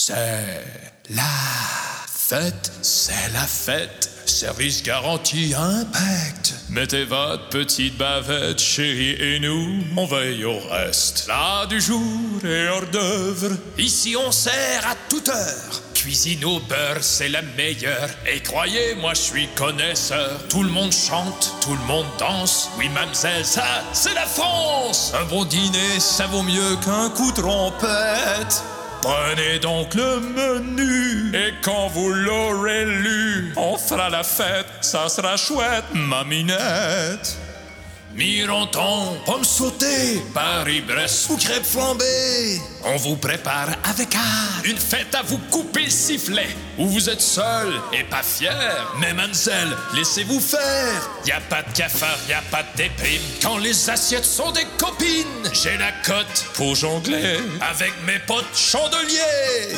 C'est la fête, c'est la fête. Service garanti impact. Mettez votre petite bavette, chérie, et nous, on veille au reste. Plat du jour et hors d'œuvre, ici on sert à toute heure. Cuisine au beurre, c'est la meilleure. Et croyez-moi, je suis connaisseur. Tout le monde chante, tout le monde danse. Oui, mademoiselle, ça, c'est la France. Un bon dîner, ça vaut mieux qu'un coup de trompette. Prenez donc le menu, et quand vous l'aurez lu, on fera la fête, ça sera chouette, ma minette. Mironton, pommes sautées, Paris-Brest ou crêpes flambées. On vous prépare avec art une fête à vous couper le sifflet. Où vous êtes seul et pas fier, mais mademoiselle, laissez-vous faire. Y a pas de cafard, y a pas de déprime, quand les assiettes sont des copines. J'ai la cote pour jongler avec mes potes chandeliers.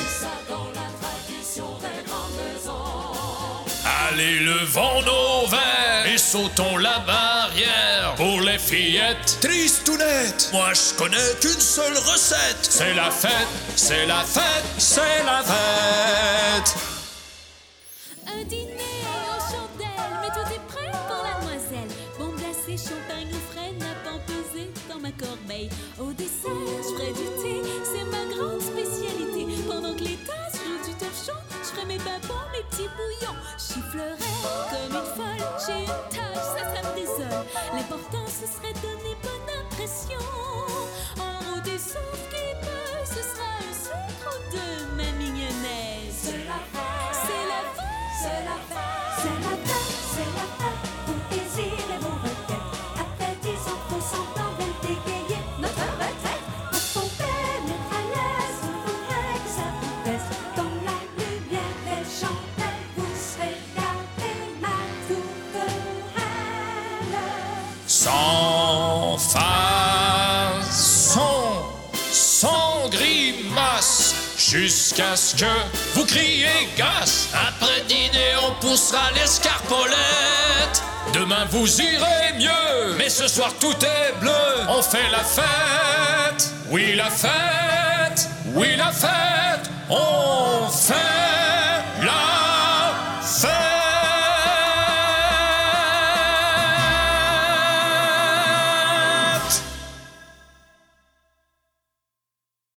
Allez, levons nos verres et sautons la barrière. Pour les fillettes tristounettes, moi je connais qu'une seule recette. C'est la fête, c'est la fête, c'est la fête. Un dîner aux chandelles, mais tout est prêt pour la demoiselle. Bombe glacée, champagne ou frais, nappe pesé dans ma corbeille. Au dessert, je ferai du thé, c'est ma grande spécialité. Pendant que les tasses jouent du torchon, je ferai mes babons, mes petits bouillons. Je sifflerai comme une folle, j'ai une tâche, ça me désole. L'important ce serait de donner bonne impression. En haut des sauves qui peut, ce sera un sucre ou deux, ma mignonnette. C'est la fête, c'est la fête, c'est la fête, c'est la fête, c'est la fête. Vos désirs et vos requêtes, appétissant, poussant, en veille d'égayer notre retraite. Votre fontaine est à l'aise, vous voudrez que ça vous baisse. Dans la lumière des chandelles, vous serez gâtés, ma tourterelle. Sans façon, sans grimace, jusqu'à ce que vous criez gasse. Après dîner, on poussera l'escarpolette. Demain, vous irez mieux, mais ce soir, tout est bleu. On fait la fête, oui, la fête, oui, la fête, on fait